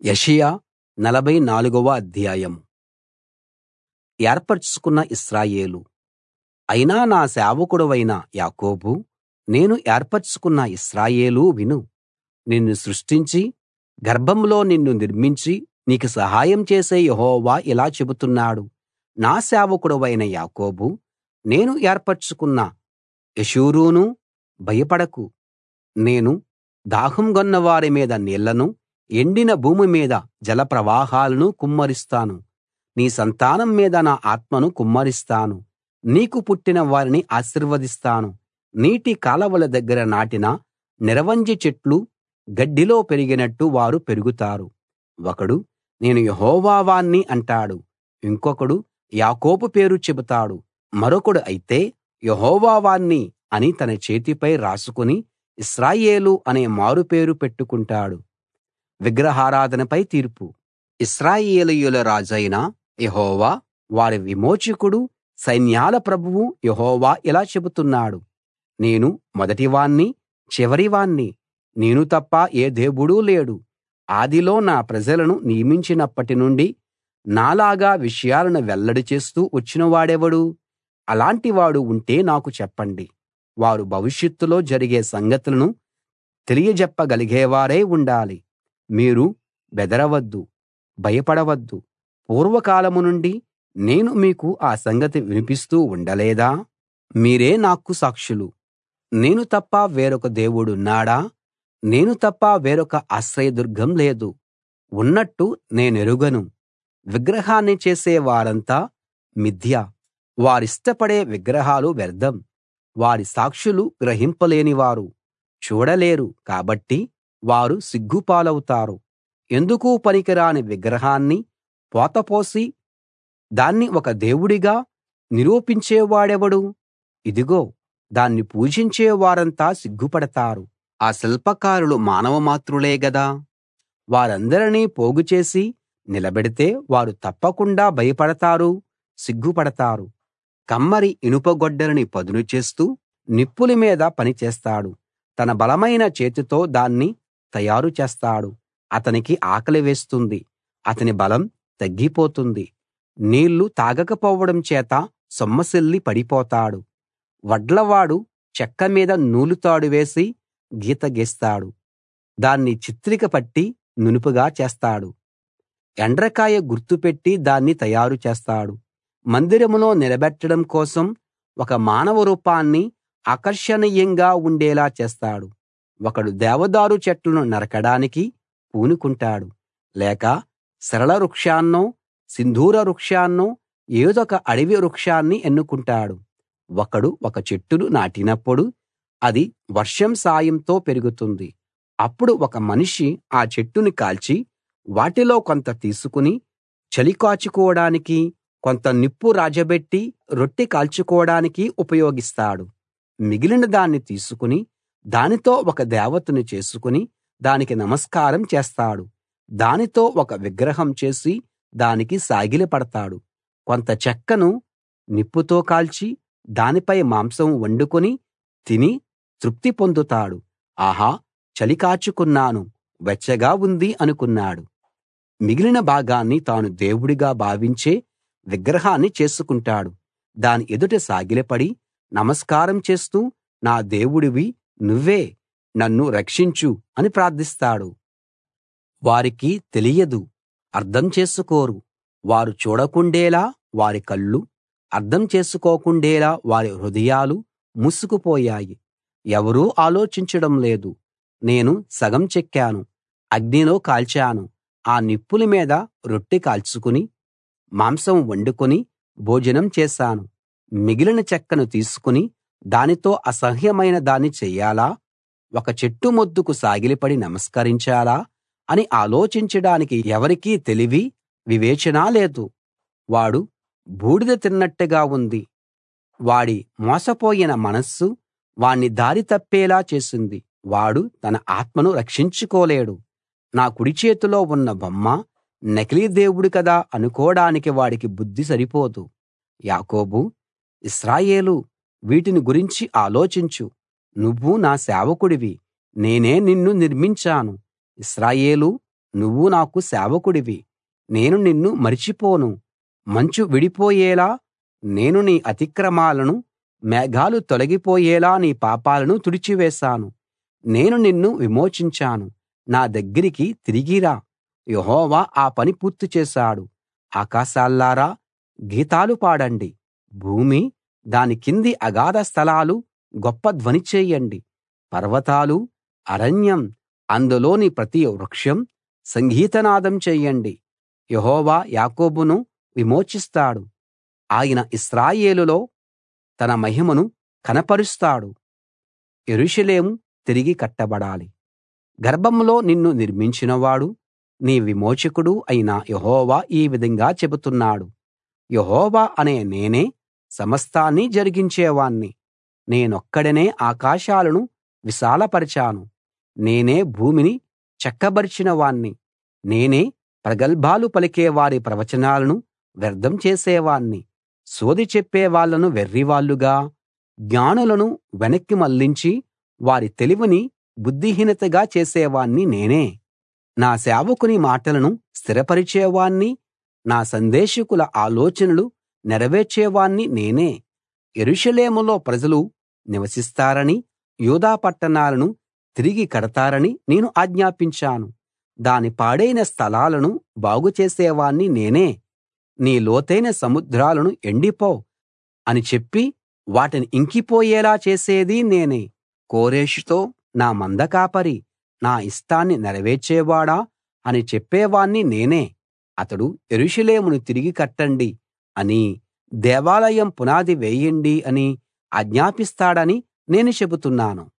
యెషయా 44వ అధ్యాయం. ఏర్పరచుకున్న ఇశ్రాయేలు. అయినా నా సేవకుడవైన యాకోబూ, నేను ఏర్పరచుకున్న ఇశ్రాయేలూ విను. నిన్ను సృష్టించి గర్భంలో నిన్ను నిర్మించి నీకు సహాయం చేసే యెహోవా ఇలా చెబుతున్నాడు: నా సేవకుడవైన యాకోబూ, నేను ఏర్పరచుకున్న యెషూరూనూ, భయపడకు. నేను దాహం గొన్నవారి మీద నీళ్లను, ఎండిన భూమి మీద జలప్రవాహాలను కుమ్మరిస్తాను. నీ సంతానం మీద నా ఆత్మను కుమ్మరిస్తాను. నీకు పుట్టిన వారిని ఆశీర్వదిస్తాను. నీటి కాలవల దగ్గర నాటిన నిరవంజి చెట్లు గడ్డిలో పెరిగినట్టు వారు పెరుగుతారు. ఒకడు, నేను యెహోవా వాణ్ణి అంటాడు. ఇంకొకడు, యాకోబు పేరు చెబుతాడు. మరొకడు అయితే, యెహోవా వాణ్ణి అని తన చేతిపై రాసుకుని ఇశ్రాయేలు అనే మారుపేరు పెట్టుకుంటాడు. విగ్రహారాధనపై తీర్పు. ఇశ్రాయేలీయుల రాజైన యెహోవా, వారి విమోచకుడు, సైన్యాల ప్రభువు యెహోవా ఇలా చెబుతున్నాడు: నేను మొదటివాణ్ణి, చివరివాణ్ణి. నేను తప్ప ఏ దేవుడూ లేడు. ఆదిలో నా ప్రజలను నియమించినప్పటి నుండి నాలాగా విషయాలను వెల్లడి చేస్తూ వచ్చినవాడెవడు? అలాంటి వాడు ఉంటే నాకు చెప్పండి. వారు భవిష్యత్తులో జరిగే సంగతులను తెలియజెప్పగలిగేవారై ఉండాలి. మీరు బెదరవద్దు, భయపడవద్దు. పూర్వకాలం నుండి నేను మీకు ఆ సంగతి వినిపిస్తూ ఉండలేదా? మీరే నాకు సాక్షులు. నేను తప్ప వేరొక దేవుడున్నాడా? నేను తప్ప వేరొక ఆశ్రయదుర్గం లేదు. ఉన్నట్టు నేనెరుగను. విగ్రహాన్ని చేసే వారంతా మిథ్య. వారిష్టపడే విగ్రహాలు వ్యర్థం. వారి సాక్షులు గ్రహింపలేనివారు, చూడలేరు కాబట్టి వారు సిగ్గుపాలవుతారు. ఎందుకూ పనికిరాని విగ్రహాన్ని పోతపోసి దాన్ని ఒక దేవుడిగా నిరూపించేవాడెవడు? ఇదిగో, దాన్ని పూజించే వారంతా సిగ్గుపడతారు. ఆ శిల్పకారులు మానవమాత్రులే గదా! వారందరినీ పోగుచేసి నిలబెడితే వారు తప్పకుండా భయపడతారు, సిగ్గుపడతారు. కమ్మరి ఇనుప గొడ్డలిని పదును చేస్తూ నిప్పుల మీద పని చేస్తాడు. తన బలమైన చేతితో దాన్ని తయారు చేస్తాడు. అతనికి ఆకలి వేస్తుంది. అతని బలం తగ్గిపోతుంది. నీళ్లు తాగకపోవడం చేత సొమ్మసిల్లి పడిపోతాడు. వడ్లవాడు చెక్క మీద నూలుతాడు వేసి గీత గీస్తాడు. దాన్ని చిత్రిక పట్టి నునుపుగా చేస్తాడు. ఎండ్రకాయ గుర్తుపెట్టి దాన్ని తయారు చేస్తాడు. మందిరంలో నిలబెట్టడం కోసం ఒక మానవ రూపాన్ని ఆకర్షణీయంగా ఉండేలా చేస్తాడు. ఒకడు దేవదారు చెట్లను నరకడానికి పూనుకుంటాడు. లేక సరళ వృక్షాన్నో, సింధూర వృక్షాన్నో, ఏదొక అడవి వృక్షాన్ని ఎన్నుకుంటాడు. ఒకడు ఒక చెట్టును నాటినప్పుడు అది వర్షం సాయంతో పెరుగుతుంది. అప్పుడు ఒక మనిషి ఆ చెట్టుని కాల్చి వాటిలో కొంత తీసుకుని చలి కాచుకోవడానికి, కొంత నిప్పు రాజబెట్టి రొట్టె కాల్చుకోవడానికి ఉపయోగిస్తాడు. మిగిలిన దాన్ని తీసుకుని దానితో ఒక దేవతను చేసుకుని దానికి నమస్కారం చేస్తాడు. దానితో ఒక విగ్రహం చేసి దానికి సాగిలపడతాడు. కొంత చెక్కను నిప్పుతో కాల్చి దానిపై మాంసం వండుకుని తిని తృప్తి పొందుతాడు. ఆహా, చలి కాచుకున్నాను, వెచ్చగా ఉంది అనుకున్నాడు. మిగిలిన భాగాన్ని తాను దేవుడిగా భావించే విగ్రహాన్ని చేసుకుంటాడు. దాని ఎదుట సాగిలపడి నమస్కారం చేస్తూ, నా దేవుడివి నువ్వే, నన్ను రక్షించు అని ప్రార్థిస్తాడు. వారికి తెలియదు, అర్థం చేసుకోరు. వారు చూడకుండేలా వారి కళ్ళు, అర్థం చేసుకోకుండేలా వారి హృదయాలు మూసుకుపోయాయి. ఎవరూ ఆలోచించడం లేదు. నేను సగం చెక్కాను, అగ్నిలో కాల్చాను. ఆ నిప్పుల మీద రొట్టె కాల్చుకుని మాంసం వండుకుని భోజనం చేశాను. మిగిలిన చెక్కను తీసుకుని దానితో అసహ్యమైన దాన్ని చెయ్యాలా? ఒక చెట్టు మొద్దుకు సాగిలపడి నమస్కరించాలా అని ఆలోచించడానికి ఎవరికీ తెలివి, వివేచన లేదు. వాడు బూడిద తిన్నట్టుగా ఉంది. వాడి మోసపోయిన మనస్సు వాణ్ణి దారి తప్పేలా చేసింది. వాడు తన ఆత్మను రక్షించుకోలేడు. నా కుడి చేతిలో ఉన్న బొమ్మ నకిలీ దేవుడు కదా అనుకోడానికి వాడికి బుద్ధి సరిపోదు. యాకోబూ, ఇశ్రాయేలూ, వీటిని గురించి ఆలోచించు. నువ్వు నా సేవకుడివి, నేనే నిన్ను నిర్మించాను. ఇశ్రాయేలూ, నువ్వు నాకు సేవకుడివి, నేను నిన్ను మరిచిపోను. మంచు విడిపోయేలా నేను నీ అతిక్రమాలను, మేఘాలు తొలగిపోయేలా నీ పాపాలను తుడిచివేశాను. నేను నిన్ను విమోచించాను. నా దగ్గరికి తిరిగి రా. యెహోవా ఆ పని పూర్తి చేశాడు. ఆకాశాల్లారా గీతాలు పాడండి. భూమీ, దాని కింది అగాధ స్థలాలు గొప్ప ధ్వని చేయండి. పర్వతాలూ, అరణ్యం, అందులోని ప్రతి వృక్షం సంగీతనాదం చెయ్యండి. యెహోవా యాకోబును విమోచిస్తాడు. ఆయన ఇశ్రాయేలులో తన మహిమను కనపరుస్తాడు. యెరూషలేము తిరిగి కట్టబడాలి. గర్భంలో నిన్ను నిర్మించినవాడు, నీ విమోచకుడు అయిన యెహోవా ఈ విధంగా చెబుతున్నాడు. యెహోవా అనే నేనే సమస్తాన్నీ జరిగించేవాణ్ణి. నేనొక్కడినే ఆకాశాలను విశాలపరచాను. నేనే భూమిని చక్కబరచిన వాణ్ణి. నేనే ప్రగల్భాలు పలికే వారి ప్రవచనాలను వ్యర్థం చేసేవాణ్ణి. సోదె చెప్పే వాళ్ళను వెర్రివాళ్ళుగా, జ్ఞానులను వెనక్కి మళ్ళించి వారి తెలివిని బుద్ధిహీనతగా చేసేవాణ్ణి నేనే. నా సేవకుని మాటలను స్థిరపరిచేవాణ్ణి, నా సందేశకుల ఆలోచనలు నెరవేర్చేవాణ్ణి నేనే. యెరూషలేములో ప్రజలు నివసిస్తారని, యూదా పట్టణాలను తిరిగి కడతారని నేను ఆజ్ఞాపించాను. దాని పాడైన స్థలాలను బాగు చేసేవాణ్ణి నేనే. నీ లోతైన సముద్రాలను ఎండిపో అని చెప్పి వాటిని ఇంకిపోయేలా చేసేది నేనే. కోరెషుతో, నా మందకాపరి, నా ఇష్టాన్ని నెరవేర్చేవాడా అని చెప్పేవాణ్ణి నేనే. అతడు యెరూషలేమును తిరిగి కట్టండి అనీ, దేవాలయం పునాది వేయండి అని ఆజ్ఞాపిస్తాడని నేను చెబుతున్నాను.